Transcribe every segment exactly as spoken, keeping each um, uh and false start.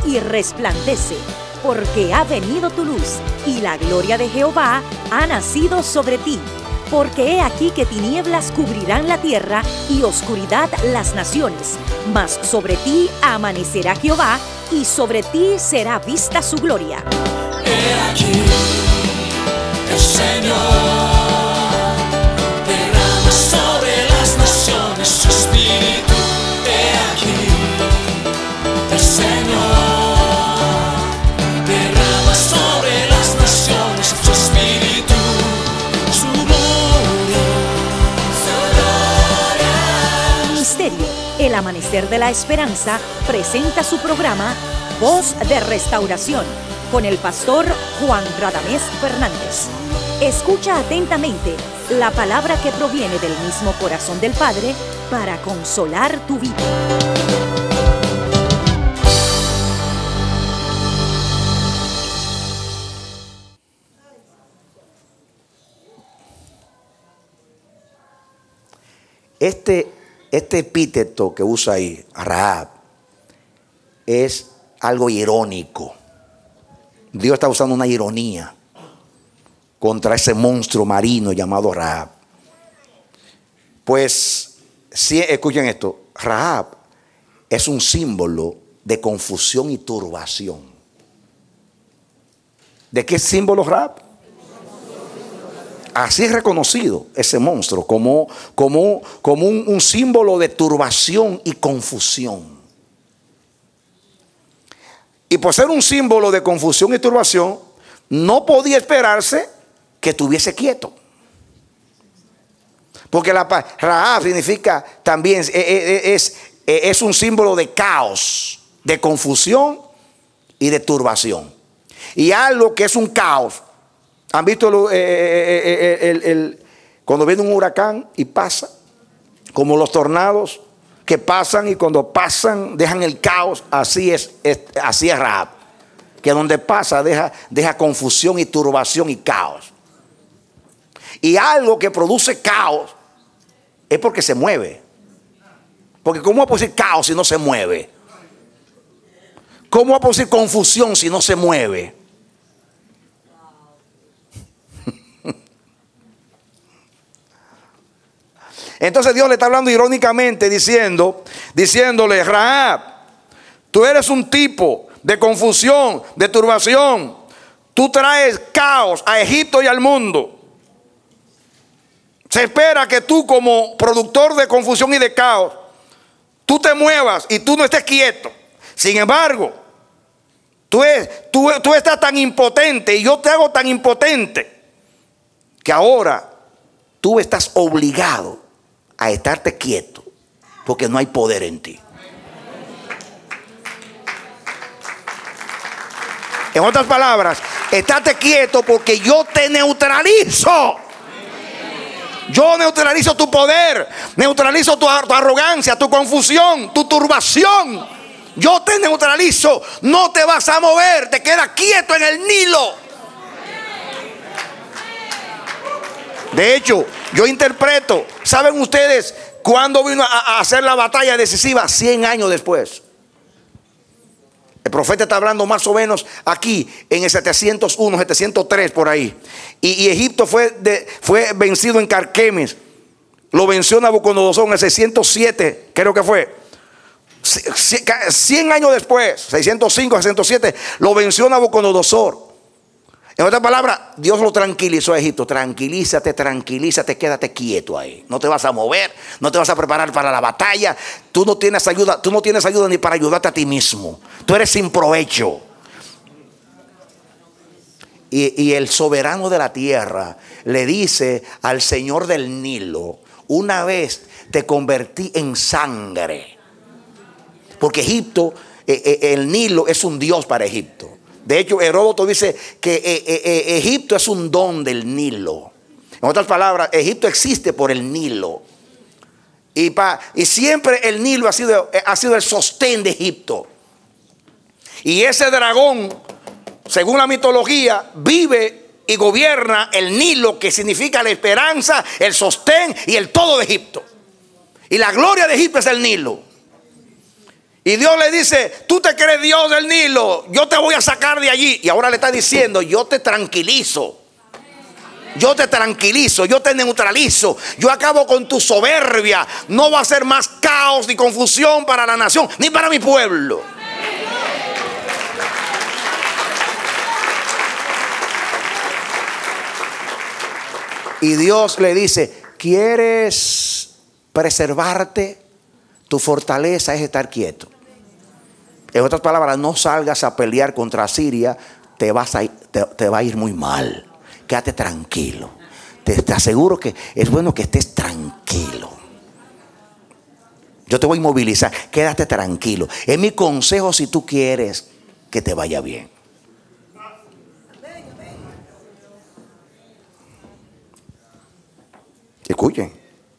y resplandece, porque ha venido tu luz, y la gloria de Jehová ha nacido sobre ti. Porque he aquí que tinieblas cubrirán la tierra, y oscuridad las naciones. Mas sobre ti amanecerá Jehová, y sobre ti será vista su gloria. He aquí, el Señor derrama sobre las naciones su espíritu. He aquí, el Señor derrama sobre las naciones su espíritu, su gloria, su gloria. Ministerio El Amanecer de la Esperanza presenta su programa Voz de Restauración con el pastor Juan Radamés Fernández. Escucha atentamente la palabra que proviene del mismo corazón del Padre para consolar tu vida. Este, este epíteto que usa ahí, Rahab, es algo irónico. Dios está usando una ironía contra ese monstruo marino llamado Rahab. Pues, si, escuchen esto, Rahab es un símbolo de confusión y turbación. ¿De qué símbolo Rahab? Así es reconocido ese monstruo como, como, como un, un símbolo de turbación y confusión. Y por ser un símbolo de confusión y turbación, no podía esperarse que estuviese quieto. Porque la Rahab significa también, es, es, es un símbolo de caos, de confusión y de turbación. Y algo que es un caos. ¿Han visto el, el, el, el, cuando viene un huracán y pasa? Como los tornados que pasan y cuando pasan dejan el caos. Así es, es, así es Rahab. Que donde pasa deja, deja confusión y turbación y caos. Y algo que produce caos es porque se mueve. Porque ¿cómo va a producir caos si no se mueve? ¿Cómo va a producir confusión si no se mueve? Entonces Dios le está hablando irónicamente diciendo, diciéndole, Rahab, tú eres un tipo de confusión, de turbación. Tú traes caos a Egipto y al mundo. Se espera que tú, como productor de confusión y de caos, tú te muevas y tú no estés quieto. Sin embargo, tú, es, tú, tú estás tan impotente y yo te hago tan impotente que ahora tú estás obligado a estarte quieto porque no hay poder en ti. En otras palabras, estate quieto porque yo te neutralizo. Yo neutralizo tu poder, neutralizo tu, tu arrogancia, tu confusión, tu turbación. Yo te neutralizo, no te vas a mover, te quedas quieto en el Nilo. De hecho, yo interpreto, ¿saben ustedes cuándo vino a, a hacer la batalla decisiva? cien años después. El profeta está hablando más o menos aquí en el setecientos uno, setecientos tres por ahí. Y, y Egipto fue, de, fue vencido en Carquemes. Lo venció Nabucodonosor en el seiscientos siete, creo que fue. cien años después, seiscientos cinco, seiscientos siete, lo venció Nabucodonosor. En otras palabras, Dios lo tranquilizó a Egipto. Tranquilízate, tranquilízate, quédate quieto ahí. No te vas a mover, no te vas a preparar para la batalla. Tú no tienes ayuda, tú no tienes ayuda ni para ayudarte a ti mismo. Tú eres sin provecho. Y, y el soberano de la tierra le dice al Señor del Nilo: una vez te convertí en sangre. Porque Egipto, eh, eh, el Nilo es un dios para Egipto. De hecho, Heródoto dice que eh, eh, Egipto es un don del Nilo. En otras palabras, Egipto existe por el Nilo. Y, pa, y siempre el Nilo ha sido, ha sido el sostén de Egipto. Y ese dragón, según la mitología, vive y gobierna el Nilo, que significa la esperanza, el sostén y el todo de Egipto. Y la gloria de Egipto es el Nilo. Y Dios le dice, tú te crees Dios del Nilo, yo te voy a sacar de allí. Y ahora le está diciendo, yo te tranquilizo. Yo te tranquilizo, yo te neutralizo, yo acabo con tu soberbia. No va a ser más caos ni confusión para la nación, ni para mi pueblo. Y Dios le dice, ¿quieres preservarte? Tu fortaleza es estar quieto. En otras palabras, no salgas a pelear contra Siria, te, vas a, te, te va a ir muy mal. Quédate tranquilo. Te, te aseguro que es bueno que estés tranquilo. Yo te voy a movilizar. Quédate tranquilo. Es mi consejo si tú quieres que te vaya bien. Escuchen.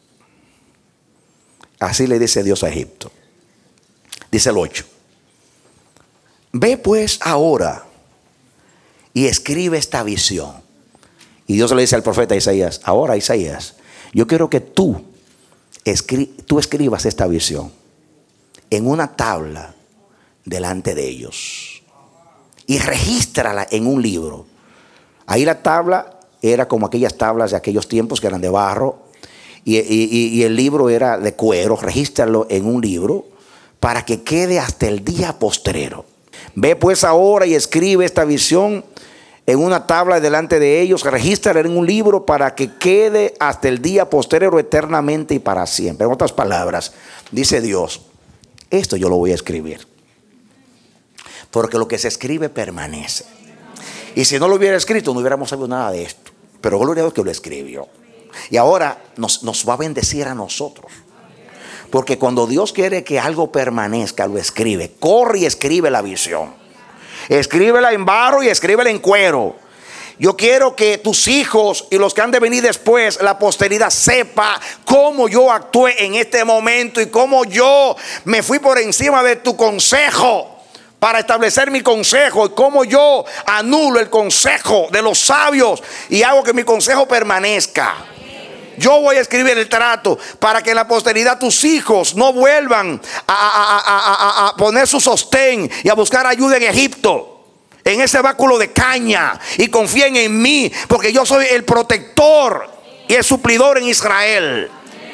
Así le dice Dios a Egipto. Dice el ocho. Ve pues ahora y escribe esta visión. Y Dios le dice al profeta Isaías, ahora Isaías, yo quiero que tú, escri- tú escribas esta visión en una tabla delante de ellos. Y regístrala en un libro. Ahí la tabla era como aquellas tablas de aquellos tiempos que eran de barro. Y, y, y el libro era de cuero. Regístralo en un libro para que quede hasta el día postrero. Ve pues ahora y escribe esta visión en una tabla delante de ellos, regístrala en un libro para que quede hasta el día postrero eternamente y para siempre. En otras palabras, dice Dios, esto yo lo voy a escribir, porque lo que se escribe permanece. Y si no lo hubiera escrito, no hubiéramos sabido nada de esto. Pero gloria a Dios que lo escribió. Y ahora nos, nos va a bendecir a nosotros. Porque cuando Dios quiere que algo permanezca, lo escribe. Corre y escribe la visión. Escríbela en barro y escríbela en cuero. Yo quiero que tus hijos y los que han de venir después, la posteridad, sepa cómo yo actué en este momento y cómo yo me fui por encima de tu consejo para establecer mi consejo, y cómo yo anulo el consejo de los sabios y hago que mi consejo permanezca. Yo voy a escribir el trato para que en la posteridad tus hijos no vuelvan a, a, a, a, a poner su sostén y a buscar ayuda en Egipto, en ese báculo de caña, y confíen en mí, porque yo soy el protector y el suplidor en Israel.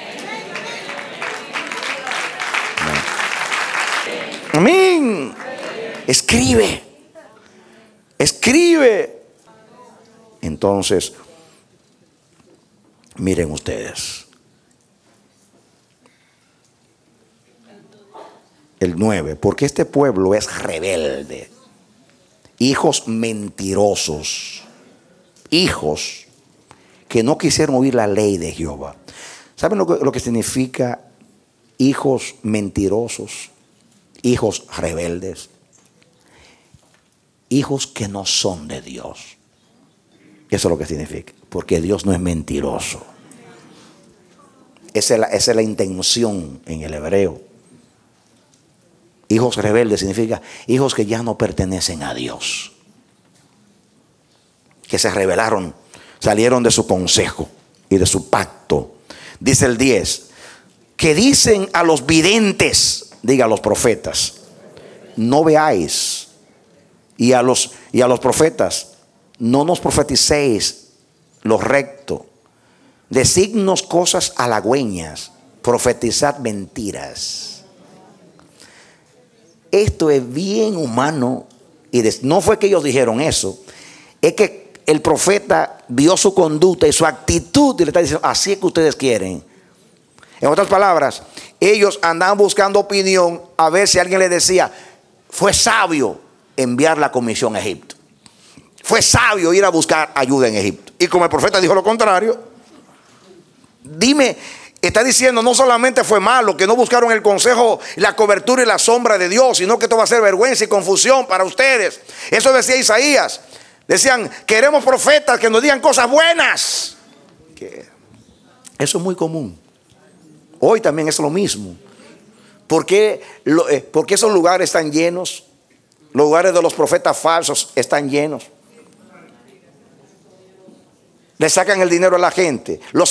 Amén. Escribe. Escribe. Entonces, miren ustedes. El nueve. Porque este pueblo es rebelde. Hijos mentirosos. Hijos que no quisieron oír la ley de Jehová. ¿Saben lo que, lo que significa hijos mentirosos? Hijos rebeldes. Hijos que no son de Dios. Eso es lo que significa. Porque Dios no es mentiroso. Esa es la, esa es la intención en el hebreo. Hijos rebeldes significa hijos que ya no pertenecen a Dios. Que se rebelaron, salieron de su consejo y de su pacto. Dice el diez. Que dicen a los videntes, diga a los profetas, no veáis. Y a los, y a los profetas, no nos profeticéis lo recto. Designos cosas halagüeñas, profetizad mentiras. Esto es bien humano. Y de, no fue que ellos dijeron eso. Es que el profeta vio su conducta y su actitud y le está diciendo, así es que ustedes quieren. En otras palabras, ellos andaban buscando opinión a ver si alguien les decía, fue sabio enviar la comisión a Egipto. Fue sabio ir a buscar ayuda en Egipto. Y como el profeta dijo lo contrario, dime, está diciendo no solamente fue malo que no buscaron el consejo, la cobertura y la sombra de Dios, sino que esto va a ser vergüenza y confusión para ustedes. Eso decía Isaías. Decían, queremos profetas que nos digan cosas buenas. Que eso es muy común. Hoy también es lo mismo. ¿Por qué, lo, eh, ¿Por qué esos lugares están llenos? Los lugares de los profetas falsos están llenos. Le sacan el dinero a la gente, los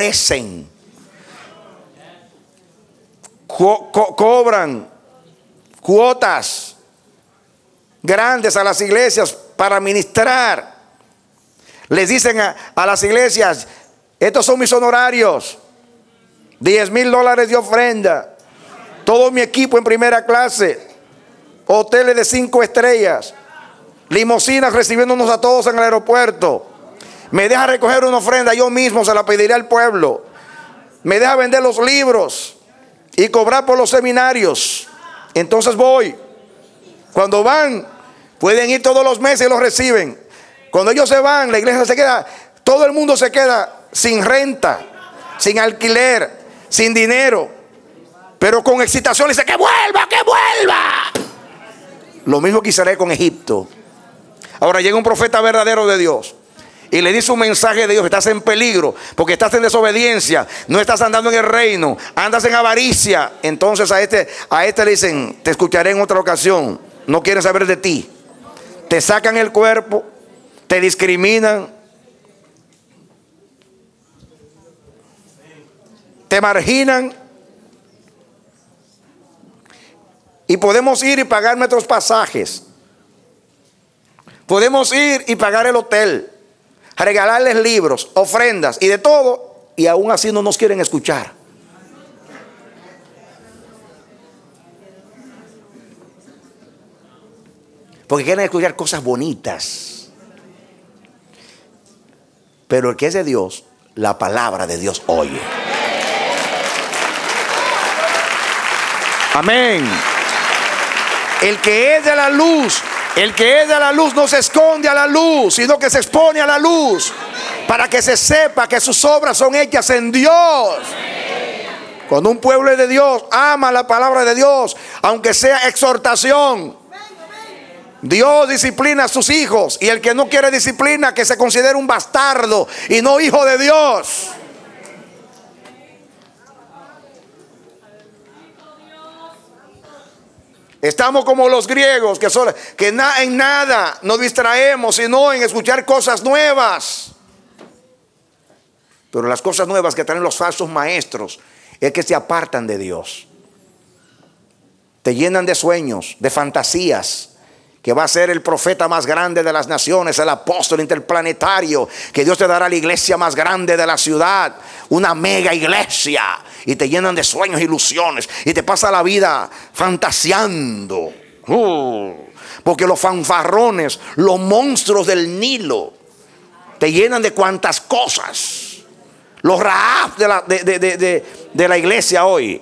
empobrecen, co co cobran cuotas grandes a las iglesias para ministrar. Les dicen a, a las iglesias: estos son mis honorarios, diez mil dólares de ofrenda, todo mi equipo en primera clase, hoteles de cinco estrellas, limusinas recibiéndonos a todos en el aeropuerto. Me deja recoger una ofrenda, yo mismo se la pediré al pueblo. Me deja vender los libros y cobrar por los seminarios. Entonces voy. Cuando van, pueden ir todos los meses y los reciben. Cuando ellos se van, la iglesia se queda, todo el mundo se queda sin renta, sin alquiler, sin dinero, pero con excitación. Dice: que vuelva, que vuelva. Lo mismo quisiera con Egipto. Ahora llega un profeta verdadero de Dios y le dice un mensaje de Dios: estás en peligro porque estás en desobediencia, no estás andando en el reino, andas en avaricia. Entonces a este, a este le dicen: te escucharé en otra ocasión, no quieren saber de ti. Te sacan el cuerpo, te discriminan, te marginan. Y podemos ir y pagar nuestros pasajes, podemos ir y pagar el hotel, regalarles libros, ofrendas y de todo, y aún así no nos quieren escuchar. Porque quieren escuchar cosas bonitas. Pero el que es de Dios, la palabra de Dios oye. Amén. El que es de la luz, el que es de la luz no se esconde a la luz, sino que se expone a la luz, para que se sepa que sus obras son hechas en Dios. Cuando un pueblo es de Dios, ama la palabra de Dios, aunque sea exhortación. Dios disciplina a sus hijos, y el que no quiere disciplina, que se considere un bastardo y no hijo de Dios. Estamos como los griegos, que, son, que na, en nada nos distraemos, sino en escuchar cosas nuevas. Pero las cosas nuevas que traen los falsos maestros es que se apartan de Dios. Te llenan de sueños, de fantasías, que va a ser el profeta más grande de las naciones, el apóstol interplanetario, que Dios te dará la iglesia más grande de la ciudad, una mega iglesia. Y te llenan de sueños e ilusiones, y te pasa la vida fantaseando. Uh, porque los fanfarrones, los monstruos del Nilo, te llenan de cuantas cosas. Los Rahab de la, de, de, de, de, de la iglesia hoy,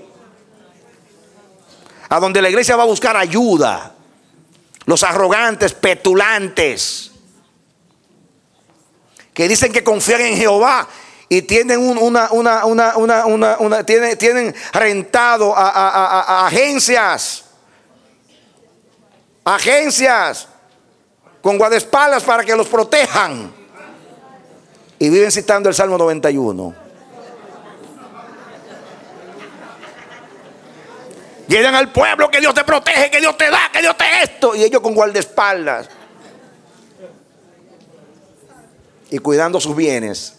a donde la iglesia va a buscar ayuda. Los arrogantes, petulantes, que dicen que confían en Jehová y tienen un, una, una, una, una, una, una tienen, tienen rentado a, a, a, a agencias, agencias con guardaespaldas para que los protejan, y viven citando el Salmo noventa y uno. Llegan al pueblo: que Dios te protege, que Dios te da, que Dios te esto, y ellos con guardaespaldas y cuidando sus bienes.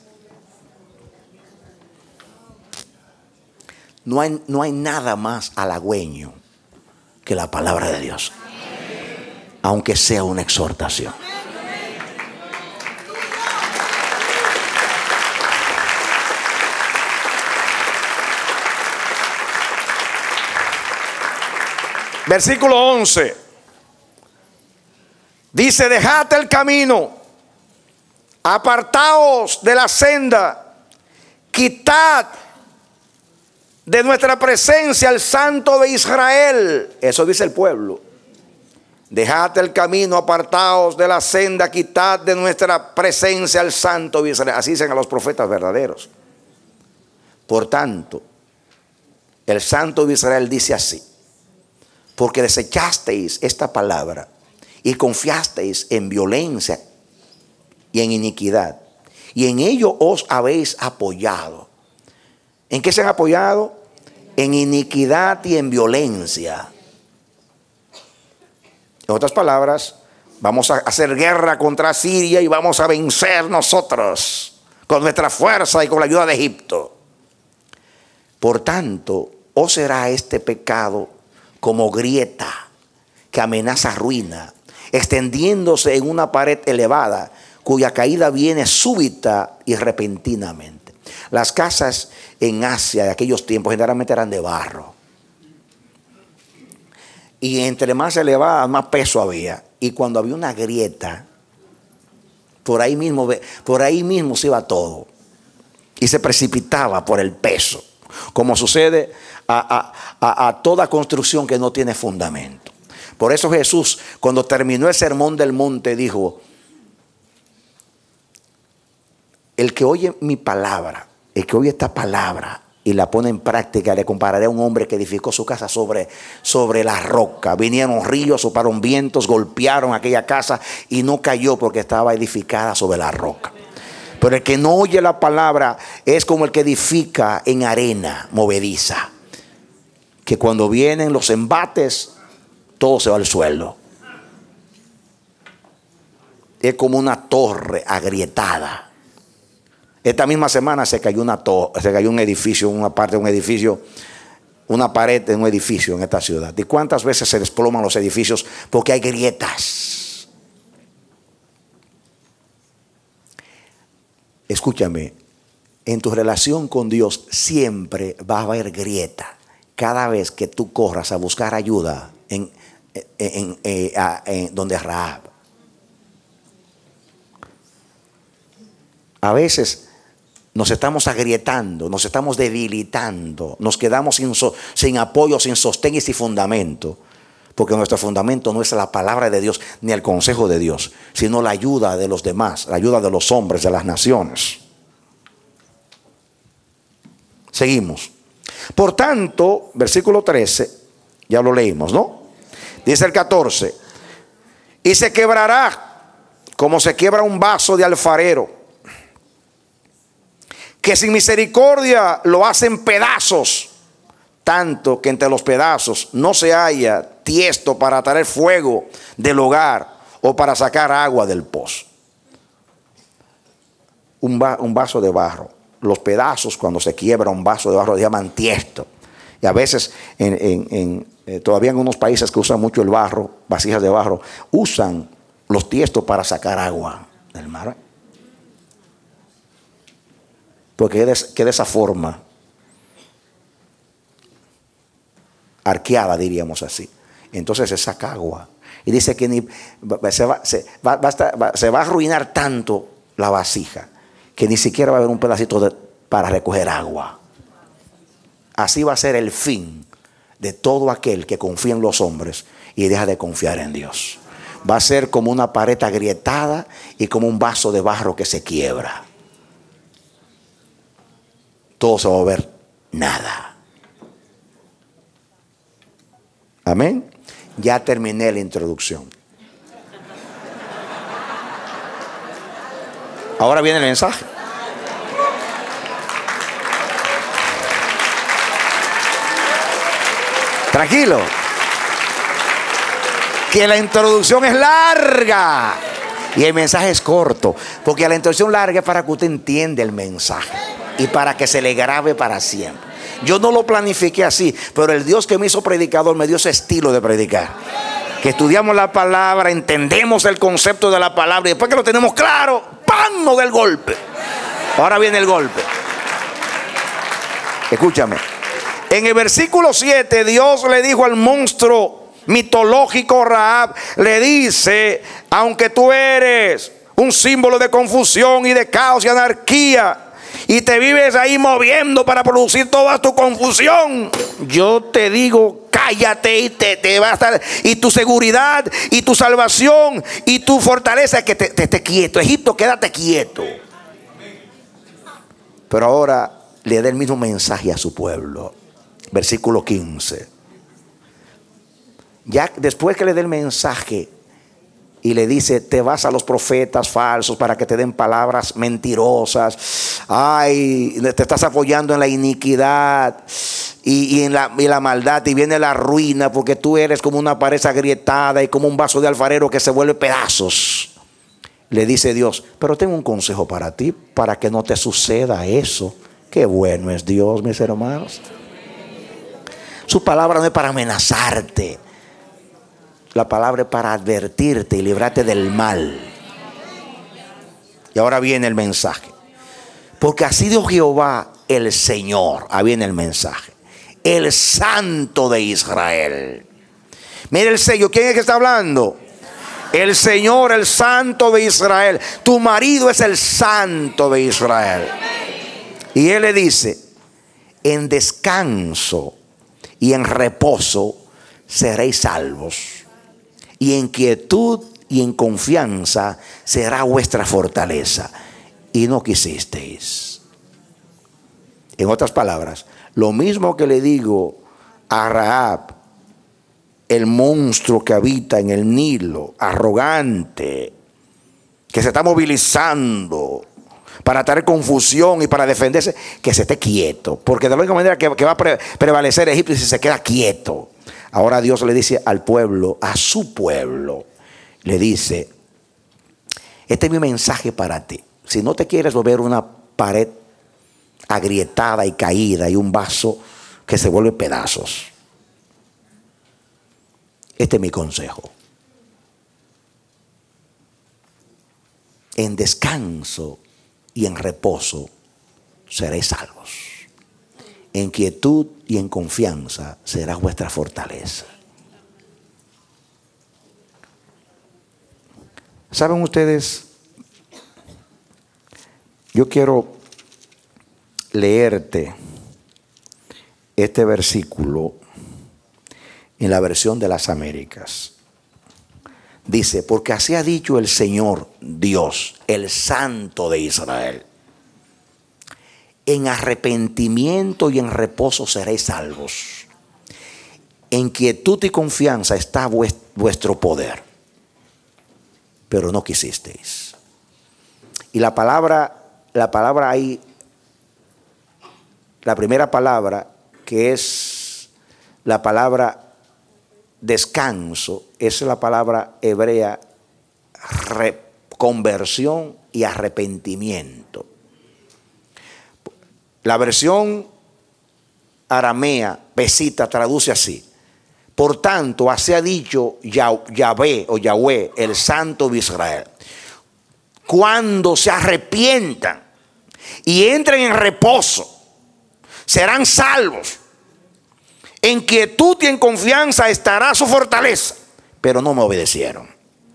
No hay, no hay nada más halagüeño que la palabra de Dios, aunque sea una exhortación. Versículo once dice: dejad el camino, apartaos de la senda, quitad de nuestra presencia al Santo de Israel. Eso dice el pueblo. Dejad el camino, apartaos de la senda, quitad de nuestra presencia al Santo de Israel. Así dicen a los profetas verdaderos. Por tanto, el Santo de Israel dice así: porque desechasteis esta palabra y confiasteis en violencia y en iniquidad, y en ello os habéis apoyado. ¿En qué se han apoyado? En iniquidad y en violencia. En otras palabras, vamos a hacer guerra contra Siria y vamos a vencer nosotros con nuestra fuerza y con la ayuda de Egipto. Por tanto, os será este pecado como grieta que amenaza ruina, extendiéndose en una pared elevada, cuya caída viene súbita y repentinamente. Las casas en Asia de aquellos tiempos generalmente eran de barro. Y entre más elevada, más peso había. Y cuando había una grieta, por ahí mismo, por ahí mismo se iba todo. Y se precipitaba por el peso. Como sucede a, a, a, a toda construcción que no tiene fundamento. Por eso Jesús, cuando terminó el sermón del monte, dijo: el que oye mi palabra, el que oye esta palabra y la pone en práctica, le compararé a un hombre que edificó su casa sobre, sobre la roca. Vinieron ríos, soplaron vientos, golpearon aquella casa y no cayó porque estaba edificada sobre la roca. Pero el que no oye la palabra es como el que edifica en arena movediza, que cuando vienen los embates, todo se va al suelo. Es como una torre agrietada. Esta misma semana se cayó una torre, se cayó un edificio, una parte de un edificio, una pared de un edificio en esta ciudad. ¿Y cuántas veces se desploman los edificios porque hay grietas? Escúchame, en tu relación con Dios siempre va a haber grieta. Cada vez que tú corras a buscar ayuda en, en, en, en, en donde Rahab. A veces nos estamos agrietando, nos estamos debilitando, nos quedamos sin, so, sin apoyo, sin sostén y sin fundamento. Porque nuestro fundamento no es la palabra de Dios ni el consejo de Dios, sino la ayuda de los demás, la ayuda de los hombres, de las naciones. Seguimos. Por tanto, versículo trece, ya lo leímos, ¿no? Dice el catorce: y se quebrará como se quiebra un vaso de alfarero, que sin misericordia lo hacen pedazos, tanto que entre los pedazos no se halla tiesto para traer fuego del hogar o para sacar agua del pozo. Un, va, un vaso de barro. Los pedazos, cuando se quiebra un vaso de barro, se llaman tiesto. Y a veces, en, en, en, eh, todavía en unos países que usan mucho el barro, vasijas de barro, usan los tiestos para sacar agua del mar. Porque queda de esa forma arqueada, diríamos así. Entonces se saca agua. Y dice que ni, se, va, se, va, va a estar, va, se va a arruinar tanto la vasija que ni siquiera va a haber un pedacito de, para recoger agua. Así va a ser el fin de todo aquel que confía en los hombres y deja de confiar en Dios. Va a ser como una pared agrietada y como un vaso de barro que se quiebra. Todo se va a ver nada. Amén. Ya terminé la introducción. Ahora viene el mensaje. Tranquilo. Que la introducción es larga y el mensaje es corto. Porque la introducción larga es para que usted entienda el mensaje y para que se le grabe para siempre. Yo no lo planifiqué así, pero el Dios que me hizo predicador me dio ese estilo de predicar. Que estudiamos la palabra, entendemos el concepto de la palabra y después que lo tenemos claro, ¡pam!, nos da el golpe. Ahora viene el golpe. Escúchame. En el versículo siete, Dios le dijo al monstruo mitológico Rahab, le dice: aunque tú eres un símbolo de confusión y de caos y anarquía, y te vives ahí moviendo para producir toda tu confusión, yo te digo, cállate y te, te va a estar, y tu seguridad y tu salvación y tu fortaleza es que te, te esté quieto. Egipto, quédate quieto. Pero ahora le da el mismo mensaje a su pueblo. Versículo quince. Ya después que le dé el mensaje y le dice: te vas a los profetas falsos para que te den palabras mentirosas. Ay, te estás apoyando en la iniquidad y, y, en la, y la maldad, y viene la ruina, porque tú eres como una pared agrietada y como un vaso de alfarero que se vuelve pedazos. Le dice Dios: pero tengo un consejo para ti, para que no te suceda eso. Qué bueno es Dios, mis hermanos. Su palabra no es para amenazarte. La palabra es para advertirte y librarte del mal. Y ahora viene el mensaje. Porque así dijo Jehová el Señor. Ahí viene el mensaje. El Santo de Israel. Mira el sello. ¿Quién es que está hablando? El Señor, el Santo de Israel. Tu marido es el Santo de Israel. Y Él le dice: en descanso y en reposo seréis salvos, y en quietud y en confianza será vuestra fortaleza. Y no quisisteis. En otras palabras, lo mismo que le digo a Rahab, el monstruo que habita en el Nilo, arrogante, que se está movilizando para traer confusión y para defenderse, que se esté quieto, porque de la única manera que, que va a pre, prevalecer Egipto es si se queda quieto. Ahora Dios le dice al pueblo, a su pueblo, le dice: este es mi mensaje para ti. Si no te quieres volver una pared agrietada y caída y un vaso que se vuelve pedazos, este es mi consejo. En descanso y en reposo seréis salvos. En quietud y en confianza será vuestra fortaleza. ¿Saben ustedes? Yo quiero leerte este versículo en la versión de las Américas. Dice: porque así ha dicho el Señor Dios, el Santo de Israel: en arrepentimiento y en reposo seréis salvos. En quietud y confianza está vuestro poder, pero no quisisteis. Y la palabra, la palabra ahí, la primera palabra, que es la palabra descanso, es la palabra hebrea conversión y arrepentimiento. La versión aramea, pesita, traduce así: por tanto, así ha dicho Yahvé o Yahweh, el Santo de Israel: cuando se arrepientan y entren en reposo, serán salvos. En quietud y en confianza estará su fortaleza. Pero no me obedecieron.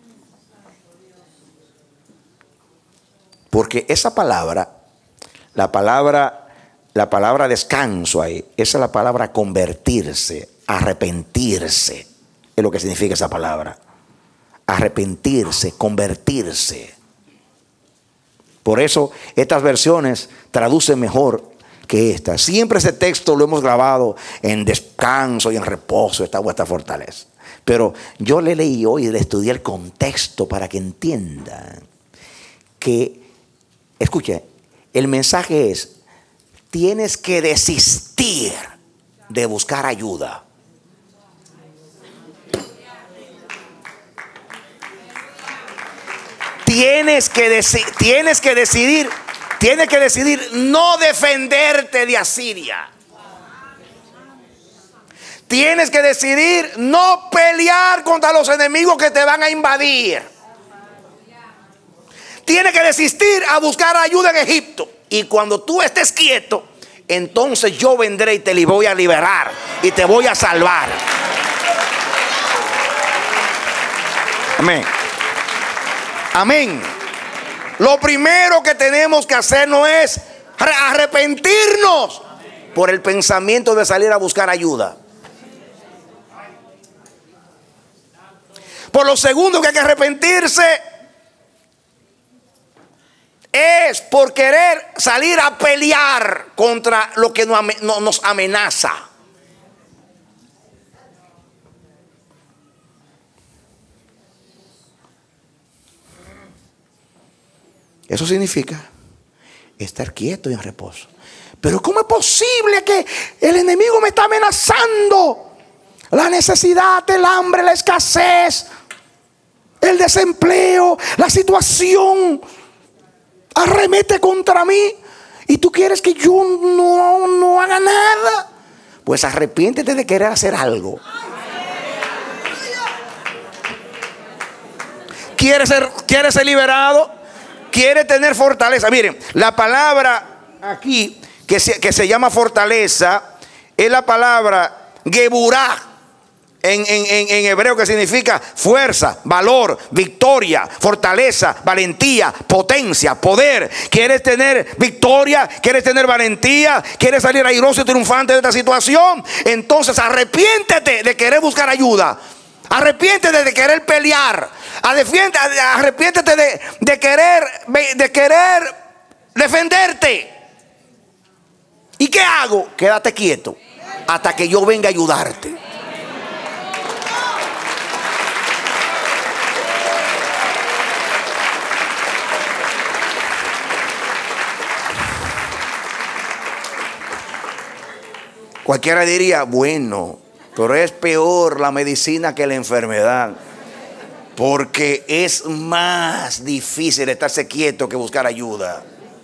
Porque esa palabra, la palabra, la palabra descanso ahí, esa es la palabra convertirse, arrepentirse. Es lo que significa esa palabra. Arrepentirse, convertirse. Por eso estas versiones traducen mejor que esta. Siempre ese texto lo hemos grabado: en descanso y en reposo está vuestra fortaleza. Pero yo le leí hoy y le estudié el contexto para que entiendan que, escuche, el mensaje es: tienes que desistir de buscar ayuda. Tienes que, deci- tienes que decidir Tienes que decidir no defenderte de Asiria. Tienes que decidir no pelear contra los enemigos que te van a invadir. Tienes que desistir a buscar ayuda en Egipto. Y cuando tú estés quieto, entonces yo vendré y te voy a liberar y te voy a salvar. Amén. Amén. Lo primero que tenemos que hacer no es arrepentirnos por el pensamiento de salir a buscar ayuda. Por lo segundo que hay que arrepentirse es por querer salir a pelear contra lo que nos amenaza. Eso significa estar quieto y en reposo. Pero ¿cómo es posible que el enemigo me está amenazando? La necesidad, el hambre, la escasez, el desempleo, la situación arremete contra mí. ¿Y tú quieres que yo no, no haga nada? Pues arrepiéntete de querer hacer algo. quiere ser, quiere ser liberado, quiere tener fortaleza. Miren, la palabra aquí que se, que se llama fortaleza es la palabra geburah. En, en, en, en hebreo, que significa fuerza, valor, victoria, fortaleza, valentía, potencia, poder. ¿Quieres tener victoria? ¿Quieres tener valentía? ¿Quieres salir airoso y triunfante de esta situación? Entonces arrepiéntete de querer buscar ayuda. Arrepiéntete de querer pelear. Arrepiéntete de, de querer de querer defenderte. ¿Y qué hago? Quédate quieto hasta que yo venga a ayudarte. Cualquiera diría, bueno, pero es peor la medicina que la enfermedad, porque es más difícil estarse quieto que buscar ayuda.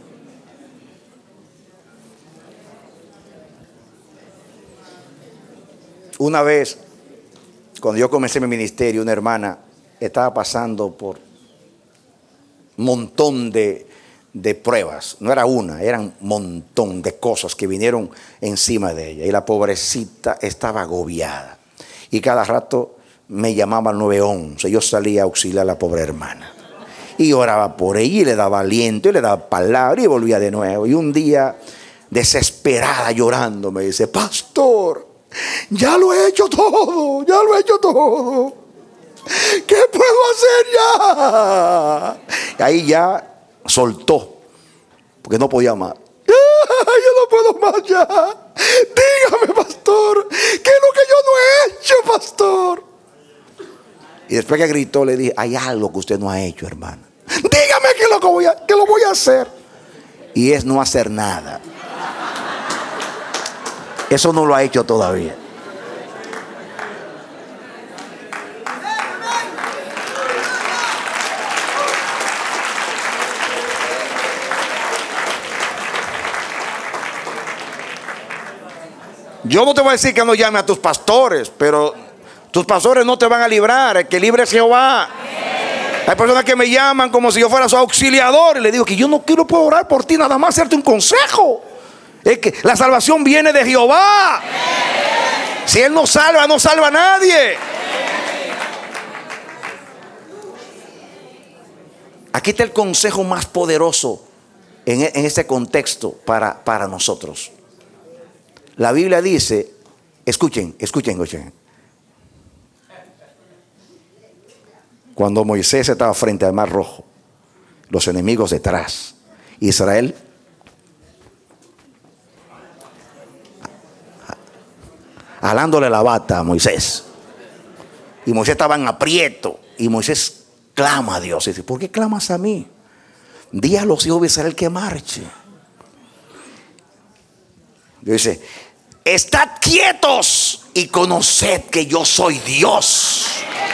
Una vez, cuando yo comencé mi ministerio, una hermana estaba pasando por un montón de de pruebas, no era una, eran un montón de cosas que vinieron encima de ella, y la pobrecita estaba agobiada, y cada rato me llamaba al nueve once. Yo salía a auxiliar a la pobre hermana y oraba por ella y le daba aliento y le daba palabra y volvía de nuevo. Y un día, desesperada, llorando, me dice: pastor, ya lo he hecho todo, ya lo he hecho todo, ¿qué puedo hacer ya? Y ahí ya soltó, porque no podía más. Yo no puedo más ya. Dígame, pastor, ¿qué es lo que yo no he hecho, pastor? Y después que gritó, le dije: hay algo que usted no ha hecho, hermana. Dígame que lo que voy a, que lo voy a hacer. Y es no hacer nada. Eso no lo ha hecho todavía. Yo no te voy a decir que no llame a tus pastores, pero tus pastores no te van a librar. El que libre es Jehová. Hay personas que me llaman como si yo fuera su auxiliador, y le digo que yo no quiero poder orar por ti, nada más hacerte un consejo. Es que la salvación viene de Jehová. Si Él no salva, no salva a nadie. Aquí está el consejo más poderoso en, en este contexto para, para nosotros. La Biblia dice, escuchen, escuchen, escuchen. Cuando Moisés estaba frente al Mar Rojo, los enemigos detrás, Israel jalándole la bata a Moisés, y Moisés estaba en aprieto, y Moisés clama a Dios y dice: ¿por qué clamas a mí? Di a los hijos de Israel que marche. Dios dice: estad quietos y conoced que yo soy Dios.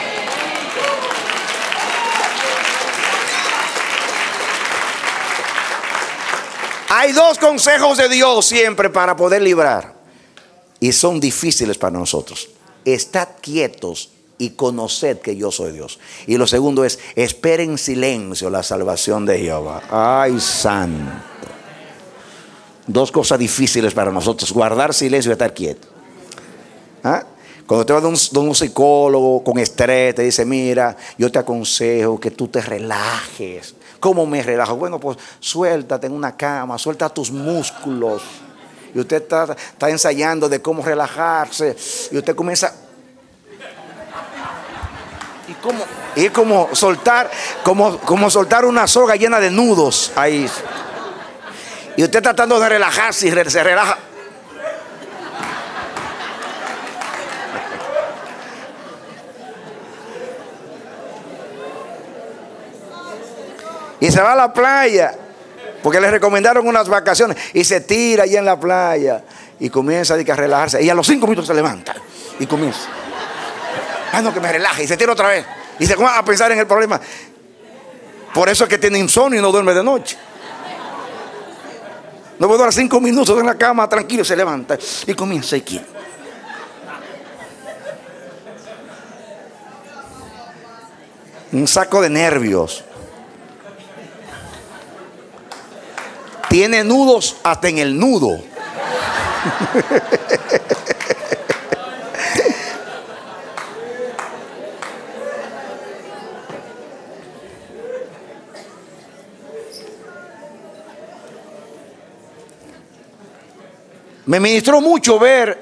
Hay dos consejos de Dios siempre para poder librar, y son difíciles para nosotros. Estad quietos y conoced que yo soy Dios. Y lo segundo es: esperen en silencio la salvación de Jehová. Ay, santo. Dos cosas difíciles para nosotros: guardar silencio y estar quieto. ¿Ah? Cuando te vas de un, de un psicólogo con estrés, te dice: mira, yo te aconsejo que tú te relajes. ¿Cómo me relajo? Bueno, pues suéltate en una cama, suelta tus músculos. Y usted está, está ensayando de cómo relajarse, y usted comienza. Y como, y como soltar, como, como soltar una soga llena de nudos ahí. Y usted tratando de relajarse y se relaja. Y se va a la playa, porque le recomendaron unas vacaciones, y se tira allí en la playa y comienza a relajarse. Y a los cinco minutos se levanta y comienza: ah, no, que me relaje. Y se tira otra vez y se comienza a pensar en el problema. Por eso es que tiene insomnio y no duerme de noche. No puede durar cinco minutos en la cama tranquilo, se levanta y comienza aquí. Un saco de nervios. Tiene nudos hasta en el nudo. Me ministró mucho ver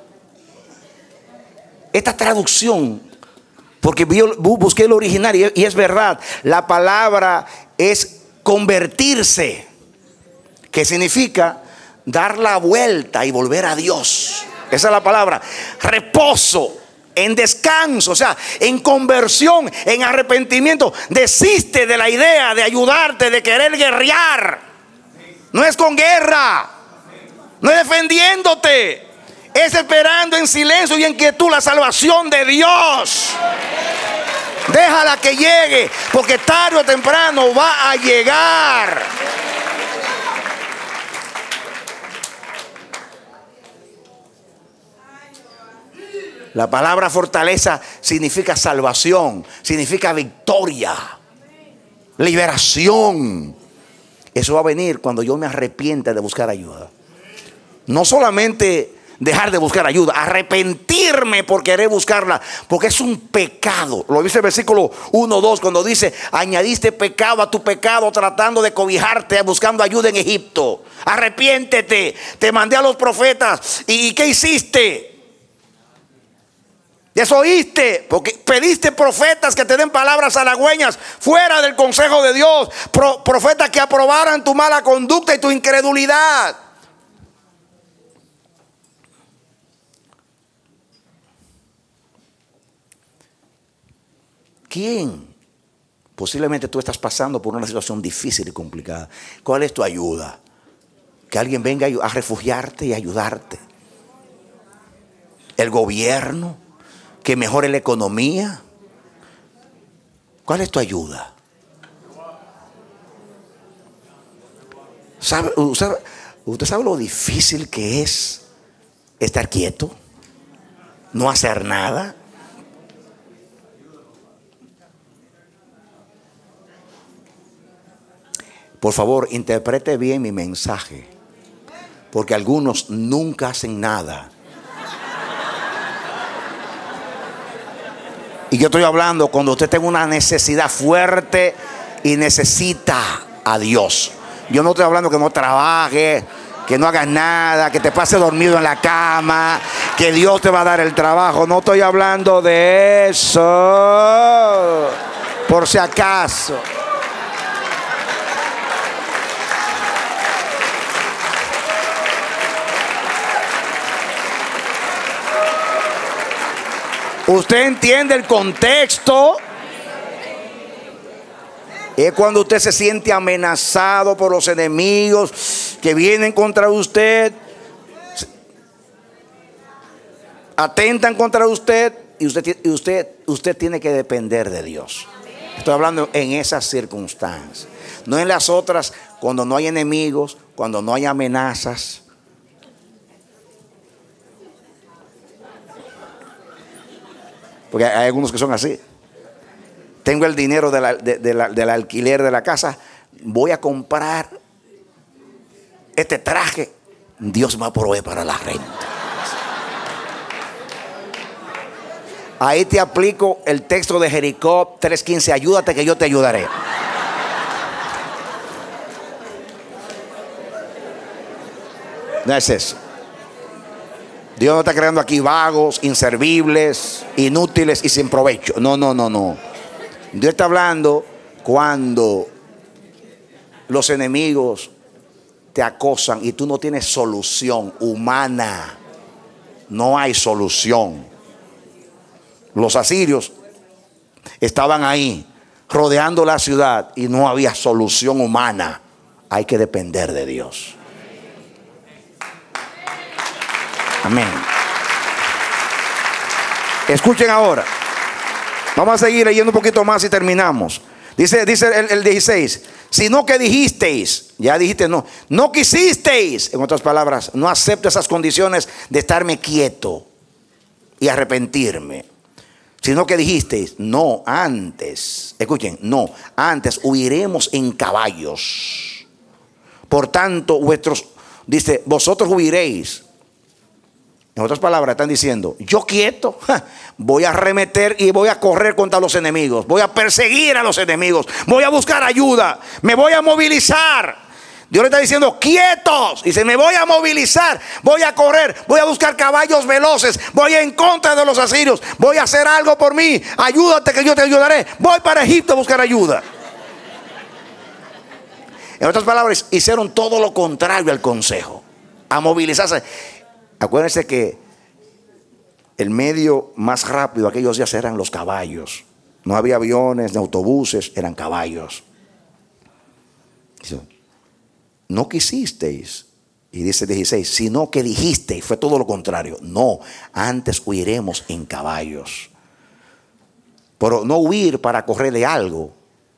esta traducción, porque busqué el original y es verdad. La palabra es convertirse, que significa dar la vuelta y volver a Dios. Esa es la palabra. Reposo, en descanso, o sea, en conversión, en arrepentimiento. Desiste de la idea de ayudarte, de querer guerrear. No es con guerra, no es defendiéndote, es esperando en silencio y en quietud la salvación de Dios. Déjala que llegue, porque tarde o temprano va a llegar. La palabra fortaleza significa salvación, significa victoria, liberación. Eso va a venir cuando yo me arrepienta de buscar ayuda. No solamente dejar de buscar ayuda, arrepentirme por querer buscarla, porque es un pecado. Lo dice el versículo uno, dos, cuando dice: añadiste pecado a tu pecado tratando de cobijarte buscando ayuda en Egipto. Arrepiéntete, te mandé a los profetas. ¿Y qué hiciste? Desoíste, porque pediste profetas que te den palabras halagüeñas fuera del consejo de Dios. Pro, profetas que aprobaran tu mala conducta y tu incredulidad. ¿Quién? Posiblemente tú estás pasando por una situación difícil y complicada. ¿Cuál es tu ayuda? Que alguien venga a refugiarte y ayudarte. El gobierno, que mejore la economía. ¿Cuál es tu ayuda? ¿Sabe, usted, ¿Usted sabe lo difícil que es estar quieto? No hacer nada. Por favor, interprete bien mi mensaje, porque algunos nunca hacen nada. Y yo estoy hablando cuando usted tenga una necesidad fuerte y necesita a Dios. Yo no estoy hablando que no trabaje, que no hagas nada, que te pase dormido en la cama, que Dios te va a dar el trabajo. No estoy hablando de eso, por si acaso. Usted entiende el contexto. Es cuando usted se siente amenazado por los enemigos que vienen contra usted, atentan contra usted, y usted, y usted, usted tiene que depender de Dios. Estoy hablando en esas circunstancias, no en las otras, cuando no hay enemigos, cuando no hay amenazas. Porque hay algunos que son así. Tengo el dinero de la, de, de la, del alquiler de la casa, voy a comprar este traje, Dios me provee para la renta. Ahí te aplico el texto de Jericó tres quince: ayúdate que yo te ayudaré. No es eso. Dios no está creando aquí vagos, inservibles, inútiles y sin provecho. No, no, no, no. Dios está hablando cuando los enemigos te acosan y tú no tienes solución humana. No hay solución. Los asirios estaban ahí rodeando la ciudad y no había solución humana. Hay que depender de Dios. Amén. Escuchen ahora. Vamos a seguir leyendo un poquito más y terminamos. Dice, dice el, el dieciséis: sino que dijisteis, ya dijiste no, no quisisteis, en otras palabras, no acepto esas condiciones de estarme quieto y arrepentirme, sino que dijisteis, no, antes, escuchen, no, antes huiremos en caballos. Por tanto, vuestros, dice, vosotros huiréis. En otras palabras, están diciendo, yo quieto, voy a arremeter y voy a correr contra los enemigos, voy a perseguir a los enemigos, voy a buscar ayuda, me voy a movilizar. Dios le está diciendo, quietos. Dice, me voy a movilizar, voy a correr, voy a buscar caballos veloces, voy en contra de los asirios, voy a hacer algo por mí, ayúdate que yo te ayudaré, voy para Egipto a buscar ayuda. En otras palabras, hicieron todo lo contrario al consejo, a movilizarse. Acuérdense que el medio más rápido aquellos días eran los caballos. No había aviones ni autobuses, eran caballos. Dice, no quisisteis, y dice dieciséis, sino que dijisteis, fue todo lo contrario. No, antes huiremos en caballos. Pero no huir para correr de algo,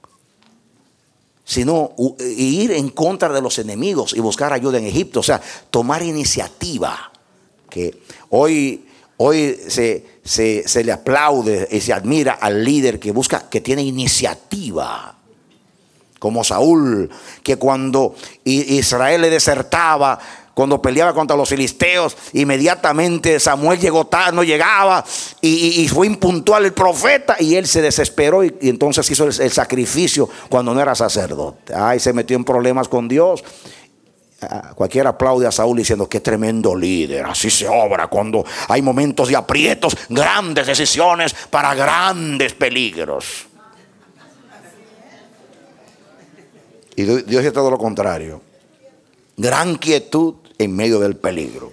sino ir en contra de los enemigos y buscar ayuda en Egipto. O sea, tomar iniciativa. Que hoy, hoy se, se, se le aplaude y se admira al líder que busca, que tiene iniciativa. Como Saúl, que cuando Israel le desertaba, cuando peleaba contra los filisteos, inmediatamente Samuel llegó tarde, no llegaba, y, y, y fue impuntual el profeta, y él se desesperó y, y entonces hizo el, el sacrificio cuando no era sacerdote. Ay, se metió en problemas con Dios. Cualquiera aplaude a Saúl diciendo, qué tremendo líder, así se obra cuando hay momentos de aprietos, grandes decisiones para grandes peligros. Y Dios es todo lo contrario, gran quietud en medio del peligro.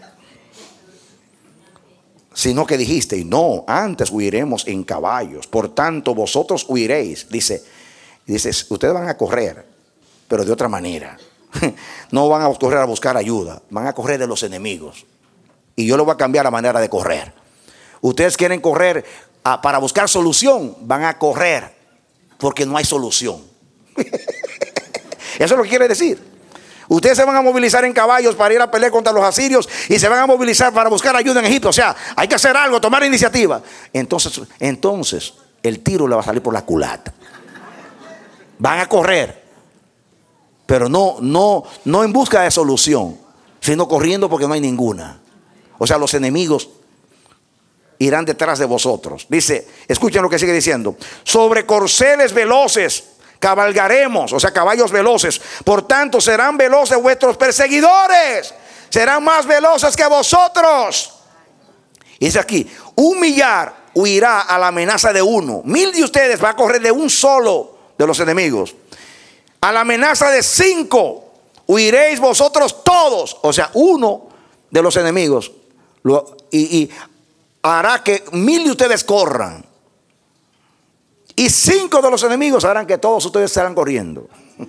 Sino que dijiste, no, antes huiremos en caballos, por tanto vosotros huiréis. Dice, dice, ustedes van a correr, pero de otra manera. No van a correr a buscar ayuda, van a correr de los enemigos. Y yo les voy a cambiar la manera de correr. Ustedes quieren correr a, para buscar solución, van a correr porque no hay solución. Eso es lo que quiere decir. Ustedes se van a movilizar en caballos para ir a pelear contra los asirios y se van a movilizar para buscar ayuda en Egipto. O sea, hay que hacer algo, tomar iniciativa. Entonces, entonces el tiro le va a salir por la culata. Van a correr, pero no, no, no en busca de solución, sino corriendo porque no hay ninguna. O sea, los enemigos irán detrás de vosotros. Dice, escuchen lo que sigue diciendo. Sobre corceles veloces cabalgaremos, o sea, caballos veloces. Por tanto, serán veloces vuestros perseguidores, serán más veloces que vosotros. Y dice aquí, un millar huirá a la amenaza de uno. Mil de ustedes va a correr de un solo de los enemigos. A la amenaza de cinco huiréis vosotros todos. O sea, uno de los enemigos lo, y, y hará que mil de ustedes corran. Y cinco de los enemigos harán que todos ustedes estarán corriendo.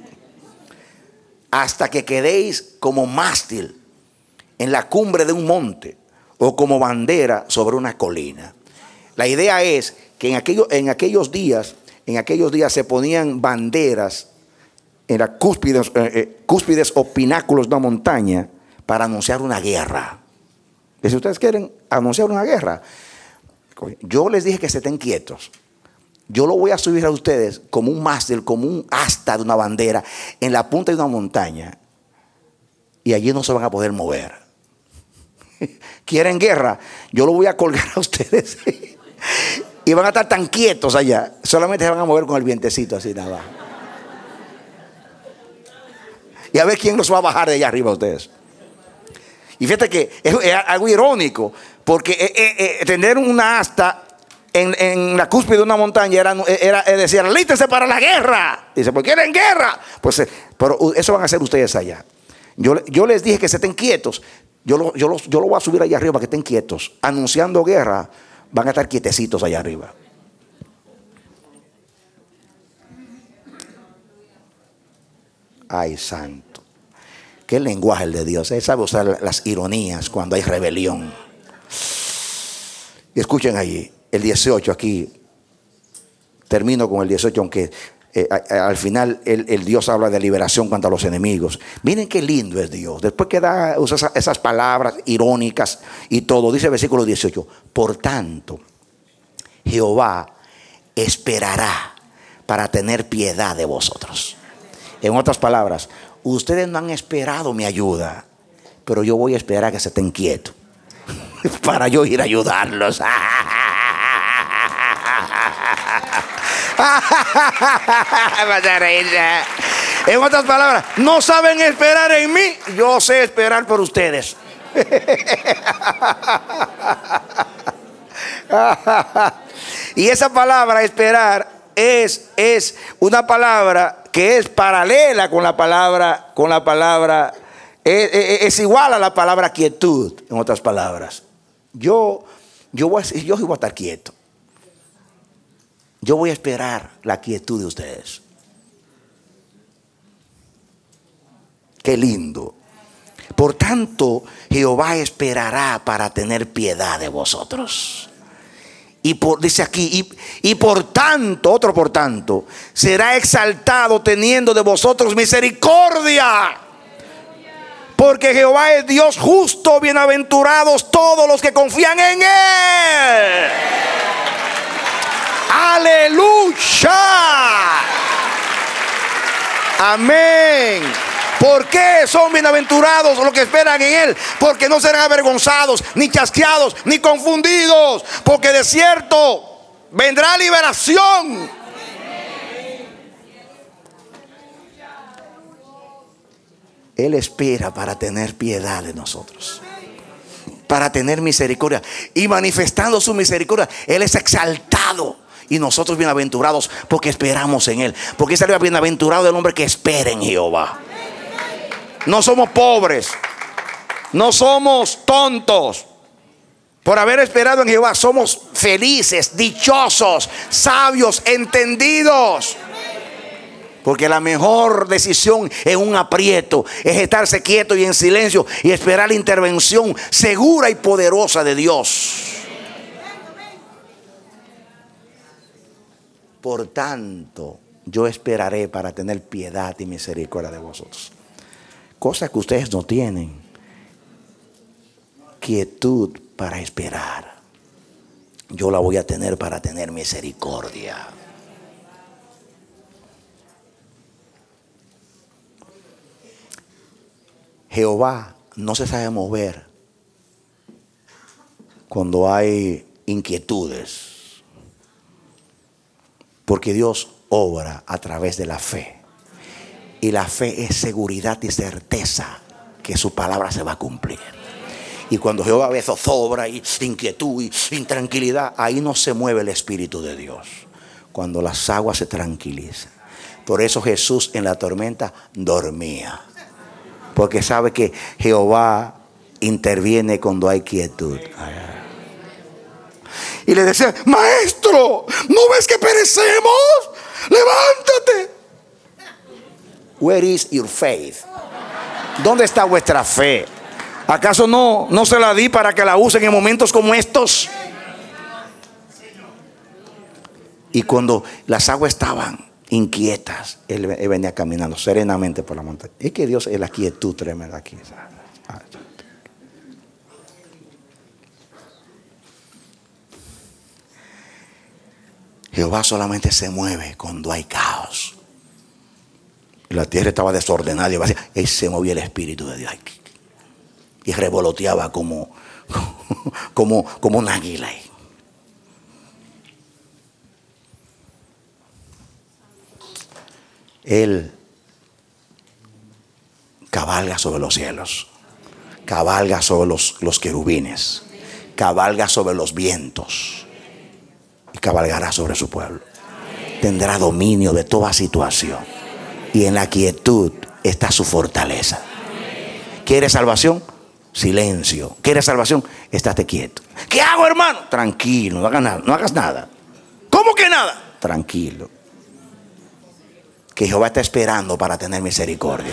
Hasta que quedéis como mástil en la cumbre de un monte o como bandera sobre una colina. La idea es que en aquellos, en aquellos días, en aquellos días se ponían banderas en las cúspides, eh, eh, cúspides o pináculos de una montaña para anunciar una guerra. Y si ustedes quieren anunciar una guerra, yo les dije que se estén quietos. Yo lo voy a subir a ustedes como un mástil, como un asta de una bandera en la punta de una montaña, y allí no se van a poder mover. ¿Quieren guerra? Yo lo voy a colgar a ustedes y van a estar tan quietos allá, solamente se van a mover con el vientecito así nada más. Y a ver quién los va a bajar de allá arriba a ustedes. Y fíjate que es, es algo irónico, porque eh, eh, eh, tener una asta En, en la cúspide de una montaña era, era, era decir, alístense para la guerra. Dice, ¿por qué quieren guerra? Pues, pero eso van a hacer ustedes allá. Yo, yo les dije que se estén quietos. Yo lo, yo, lo, yo lo voy a subir allá arriba para que estén quietos. Anunciando guerra, van a estar quietecitos allá arriba. Ay, santo. Qué lenguaje el de Dios. Él sabe usar las ironías cuando hay rebelión. Y escuchen allí. El dieciocho aquí, termino con el dieciocho, aunque eh, a, a, al final el, el Dios habla de liberación contra los enemigos. Miren qué lindo es Dios. Después que da, usa esas, esas palabras irónicas y todo, dice el versículo dieciocho, por tanto, Jehová esperará para tener piedad de vosotros. En otras palabras, ustedes no han esperado mi ayuda, pero yo voy a esperar que se estén quietos para yo ir a ayudarlos. En otras palabras, no saben esperar en mí, yo sé esperar por ustedes. Y esa palabra esperar es, es una palabra que es paralela con la palabra, con la palabra, es, es, es igual a la palabra quietud. En otras palabras, yo, yo, voy a, yo voy a estar quieto. Yo voy a esperar la quietud de ustedes. Qué lindo. Por tanto, Jehová esperará para tener piedad de vosotros. Y por, dice aquí, y, y por tanto, otro por tanto, será exaltado teniendo de vosotros misericordia. Porque Jehová es Dios justo, bienaventurados todos los que confían en Él. Aleluya. Amén. ¿Por qué son bienaventurados los que esperan en Él? Porque no serán avergonzados, ni chasqueados, ni confundidos. Porque de cierto vendrá liberación. Él espera para tener piedad de nosotros, para tener misericordia. Y manifestando su misericordia, Él es exaltado. Y nosotros bienaventurados porque esperamos en Él. Porque es el bienaventurado del hombre que espera en Jehová. No somos pobres, no somos tontos por haber esperado en Jehová. Somos felices, dichosos, sabios, entendidos. Porque la mejor decisión en un aprieto es estarse quieto y en silencio y esperar la intervención segura y poderosa de Dios. Por tanto, yo esperaré para tener piedad y misericordia de vosotros. Cosa que ustedes no tienen. Quietud para esperar. Yo la voy a tener para tener misericordia. Jehová no se sabe mover cuando hay inquietudes. Porque Dios obra a través de la fe. Y la fe es seguridad y certeza que su palabra se va a cumplir. Y cuando Jehová ve zozobra y inquietud y intranquilidad, ahí no se mueve el Espíritu de Dios. Cuando las aguas se tranquilizan. Por eso Jesús en la tormenta dormía. Porque sabe que Jehová interviene cuando hay quietud. Y le decía: maestro, ¿no ves que perecemos? Levántate. Where is your faith? ¿Dónde está vuestra fe? ¿Acaso no, no se la di para que la usen en momentos como estos? Y cuando las aguas estaban inquietas, él, él venía caminando serenamente por la montaña. Es que Dios es la quietud tremenda aquí. Jehová solamente se mueve cuando hay caos. La tierra estaba desordenada y vacía. Y se movía el Espíritu de Dios. Y revoloteaba como, como, como un águila. Él cabalga sobre los cielos. Cabalga sobre los, los querubines. Cabalga sobre los vientos. Y cabalgará sobre su pueblo. Tendrá dominio de toda situación. Y en la quietud está su fortaleza. ¿Quieres salvación? Silencio. ¿Quieres salvación? Estate quieto. ¿Qué hago, hermano? Tranquilo, no hagas nada. No hagas nada. ¿Cómo que nada? Tranquilo. Que Jehová está esperando para tener misericordia.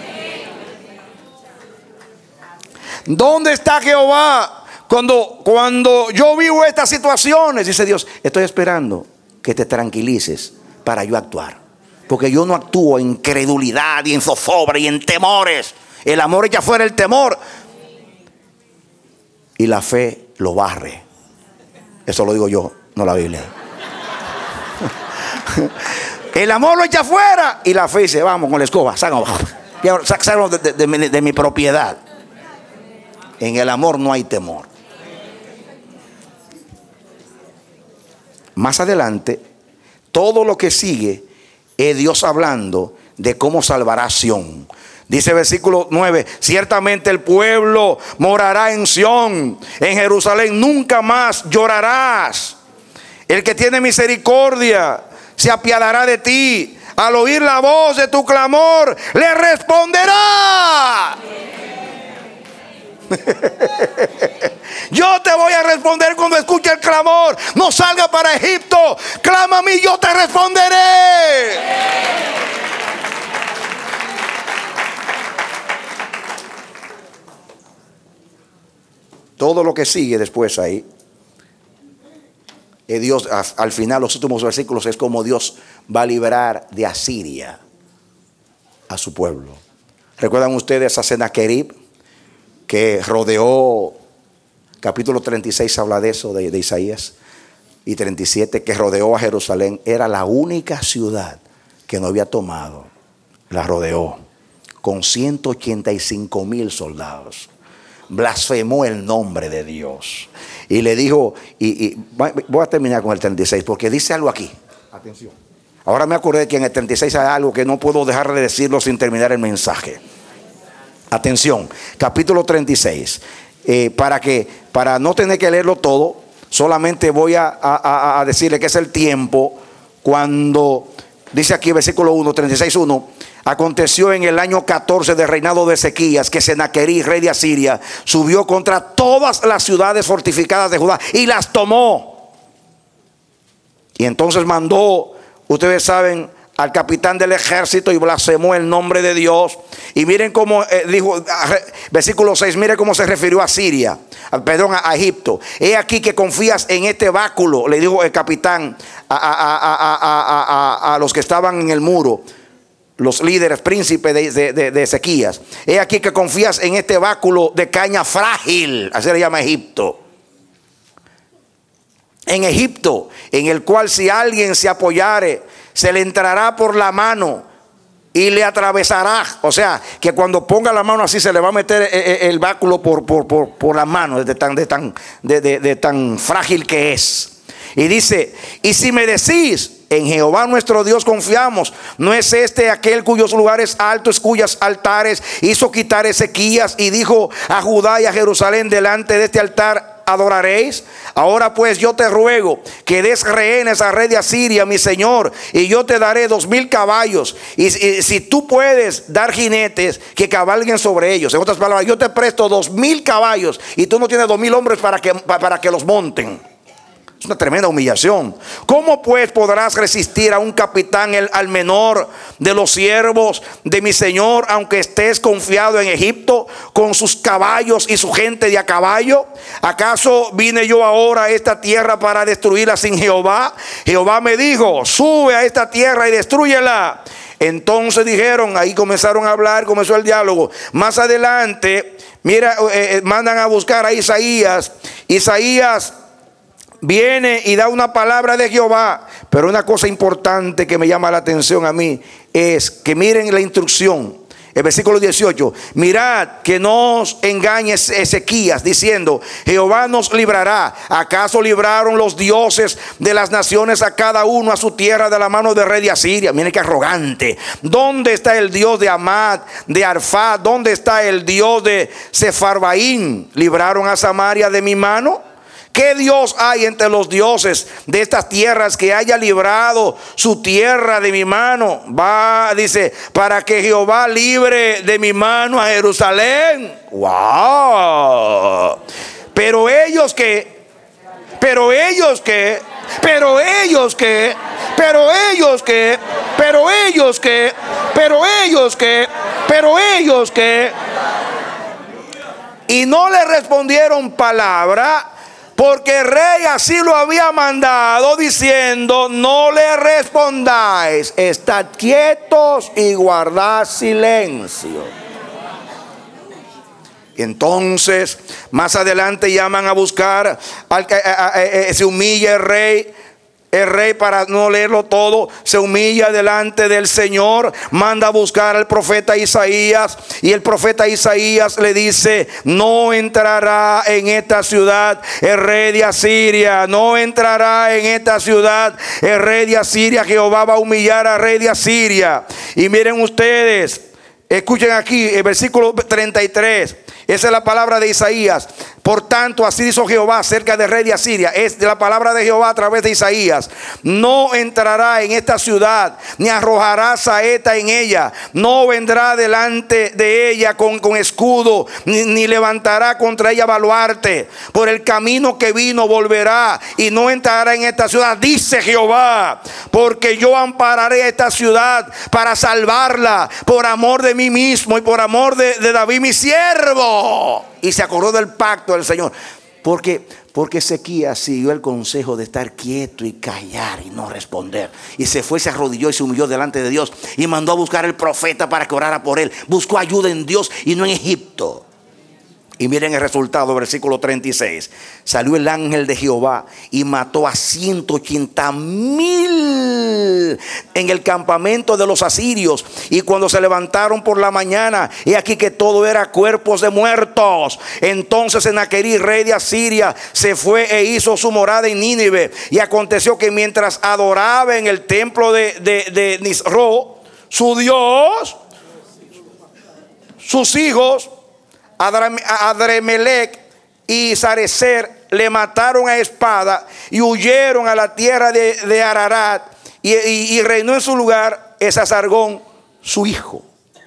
¿Dónde está Jehová? Cuando, cuando yo vivo estas situaciones, dice Dios, estoy esperando que te tranquilices para yo actuar. Porque yo no actúo en incredulidad y en zozobra y en temores. El amor echa fuera el temor. Y la fe lo barre. Eso lo digo yo. No, la Biblia. El amor lo echa afuera y la fe dice, vamos con la escoba, sácalo, sácalo de, de, de, de, de mi propiedad. En el amor no hay temor. Más adelante, todo lo que sigue es Dios hablando de cómo salvará a Sión. Dice versículo nueve, ciertamente el pueblo morará en Sión, en Jerusalén nunca más llorarás. El que tiene misericordia se apiadará de ti. Al oír la voz de tu clamor, le responderá. Yo te voy a responder cuando escuche el clamor. No salga para Egipto, clama a mí, yo te responderé. Todo lo que sigue después ahí, eh, Dios, al final, los últimos versículos, es como Dios va a liberar de Asiria a su pueblo. ¿Recuerdan ustedes a Sennacherib, que rodeó? Capítulo treinta y seis habla de eso, de, de Isaías, y treinta y siete, que rodeó a Jerusalén. Era la única ciudad que no había tomado. La rodeó con ciento ochenta y cinco mil soldados. Blasfemó el nombre de Dios y le dijo, y, y voy a terminar con el treinta y seis porque dice algo aquí. Atención. Ahora me acordé que en el treinta y seis hay algo que no puedo dejar de decirlo sin terminar el mensaje. Atención, capítulo treinta y seis. Eh, para que, para no tener que leerlo todo, solamente voy a, a, a decirle que es el tiempo cuando, dice aquí versículo uno, treinta y seis, uno. Aconteció en el año catorce del reinado de Ezequías que Sennacherib, rey de Asiria, subió contra todas las ciudades fortificadas de Judá y las tomó. Y entonces mandó, ustedes saben, al capitán del ejército y blasfemó el nombre de Dios. Y miren cómo eh, dijo, versículo seis, miren cómo se refirió a Siria, perdón, a, a Egipto. He aquí que confías en este báculo, le dijo el capitán a, a, a, a, a, a, a los que estaban en el muro, los líderes, príncipes de, de, de, de Ezequías. He aquí que confías en este báculo de caña frágil, así le llama Egipto. En Egipto, en el cual si alguien se apoyare, se le entrará por la mano y le atravesará. O sea, que cuando ponga la mano así se le va a meter el báculo por, por, por, por la mano, de tan, de, tan, de, de, de tan frágil que es. Y dice, y si me decís, en Jehová nuestro Dios confiamos, ¿no es este aquel cuyos lugares altos, cuyos altares hizo quitar Ezequías y dijo a Judá y a Jerusalén, delante de este altar adoraréis? Ahora pues yo te ruego que des rehenes al rey de Asiria, mi señor, y yo te daré dos mil caballos, y, y si tú puedes dar jinetes que cabalguen sobre ellos. En otras palabras, yo te presto dos mil caballos y tú no tienes dos mil hombres para que, para que los monten. Es una tremenda humillación. ¿Cómo pues podrás resistir a un capitán, el, al menor de los siervos de mi señor, aunque estés confiado en Egipto, con sus caballos y su gente de a caballo? ¿Acaso vine yo ahora a esta tierra para destruirla sin Jehová? Jehová me dijo, sube a esta tierra y destrúyela. Entonces dijeron, ahí comenzaron a hablar, comenzó el diálogo. Más adelante, mira, eh, mandan a buscar a Isaías. Isaías viene y da una palabra de Jehová. Pero una cosa importante que me llama la atención a mí es que miren la instrucción. El versículo dieciocho, mirad que no os engañe Ezequías diciendo, Jehová nos librará. ¿Acaso libraron los dioses de las naciones a cada uno a su tierra de la mano del rey de Asiria? Miren qué arrogante. ¿Dónde está el Dios de Amad, de Arfad? ¿Dónde está el Dios de Sefarbaín? ¿Libraron a Samaria de mi mano? ¿Qué Dios hay entre los dioses de estas tierras que haya librado su tierra de mi mano? Va, dice, para que Jehová libre de mi mano a Jerusalén. ¡Wow! Pero ellos que, pero ellos que, pero ellos que, pero ellos que, pero ellos que, pero ellos que, pero ellos que, y no le respondieron palabra. Porque el rey así lo había mandado, diciendo, no le respondáis, estad quietos y guardad silencio. Entonces, más adelante llaman a buscar, al, a, a, a, a, se humilla el rey. El rey, para no leerlo todo, se humilla delante del Señor, manda a buscar al profeta Isaías, y el profeta Isaías le dice: no entrará en esta ciudad el rey de Asiria, no entrará en esta ciudad el rey de Asiria. Jehová va a humillar al rey de Asiria. Y miren ustedes, escuchen aquí el versículo treinta y tres. Esa es la palabra de Isaías. Por tanto, así dijo Jehová acerca del rey de Asiria. Es de la palabra de Jehová a través de Isaías. No entrará en esta ciudad, ni arrojará saeta en ella. No vendrá delante de ella con, con escudo, ni, ni levantará contra ella baluarte. Por el camino que vino volverá, y no entrará en esta ciudad, dice Jehová. Porque yo ampararé a esta ciudad para salvarla, por amor de mí mismo y por amor de, de David mi siervo. Y se acordó del pacto del Señor. Porque, porque Ezequías siguió el consejo de estar quieto y callar y no responder. Y se fue, se arrodilló y se humilló delante de Dios. Y mandó a buscar al profeta para que orara por él. Buscó ayuda en Dios y no en Egipto. Y miren el resultado, versículo treinta y seis. Salió el ángel de Jehová y mató a ciento ochenta mil en el campamento de los asirios. Y cuando se levantaron por la mañana, he aquí que todo era cuerpos de muertos. Entonces Sennacherib, rey de Asiria, se fue e hizo su morada en Nínive. Y aconteció que mientras adoraba en el templo de, de, de Nisro, su Dios, sus hijos Adremelech y Sarecer le mataron a espada y huyeron a la tierra de, de Ararat, y, y, y reinó en su lugar Esasargón, su hijo.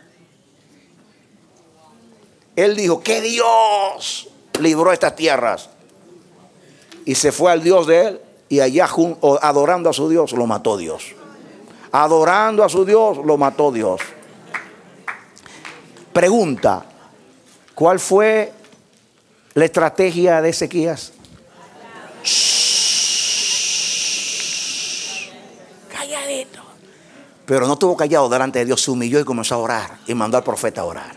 Él dijo que Dios libró estas tierras, y se fue al Dios de él, y allá adorando a su Dios lo mató Dios. Adorando a su Dios lo mató Dios. Pregunta: ¿cuál fue la estrategia de Ezequías? Shhh, calladito. Pero no estuvo callado delante de Dios, se humilló y comenzó a orar y mandó al profeta a orar.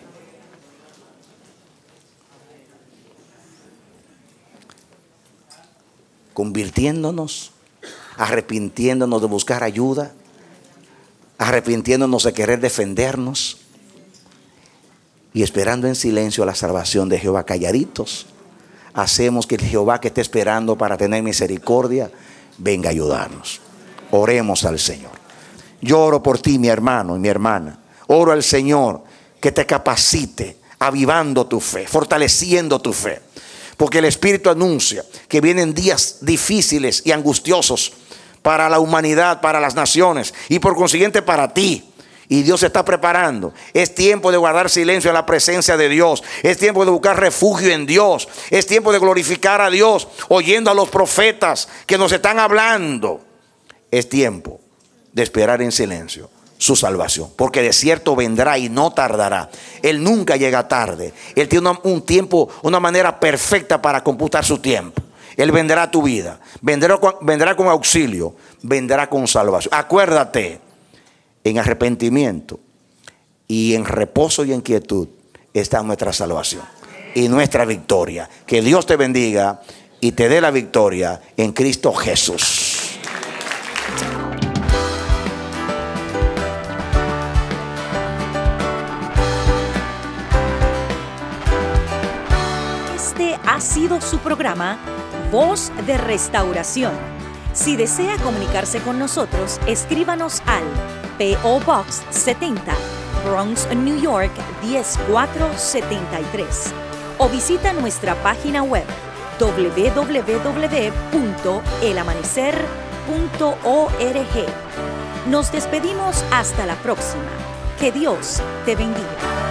Convirtiéndonos, arrepintiéndonos de buscar ayuda, arrepintiéndonos de querer defendernos y esperando en silencio la salvación de Jehová, calladitos, hacemos que el Jehová que esté esperando para tener misericordia venga a ayudarnos. Oremos al Señor. Yo oro por ti, mi hermano y mi hermana. Oro al Señor que te capacite, avivando tu fe, fortaleciendo tu fe, porque el Espíritu anuncia que vienen días difíciles y angustiosos para la humanidad, para las naciones y por consiguiente para ti. Y Dios se está preparando. Es tiempo de guardar silencio en la presencia de Dios. Es tiempo de buscar refugio en Dios. Es tiempo de glorificar a Dios, oyendo a los profetas que nos están hablando. Es tiempo de esperar en silencio su salvación, porque de cierto vendrá y no tardará. Él nunca llega tarde. Él tiene una, un tiempo, una manera perfecta para computar su tiempo. Él vendrá a tu vida. Vendrá con, vendrá con auxilio. Vendrá con salvación. Acuérdate. En arrepentimiento y en reposo y en quietud está nuestra salvación y nuestra victoria. Que Dios te bendiga y te dé la victoria en Cristo Jesús. Este ha sido su programa Voz de Restauración. Si desea comunicarse con nosotros, escríbanos al P O Box setenta, Bronx, New York diez mil cuatrocientos setenta y tres, o visita nuestra página web w w w punto el amanecer punto org. Nos despedimos hasta la próxima. Que Dios te bendiga.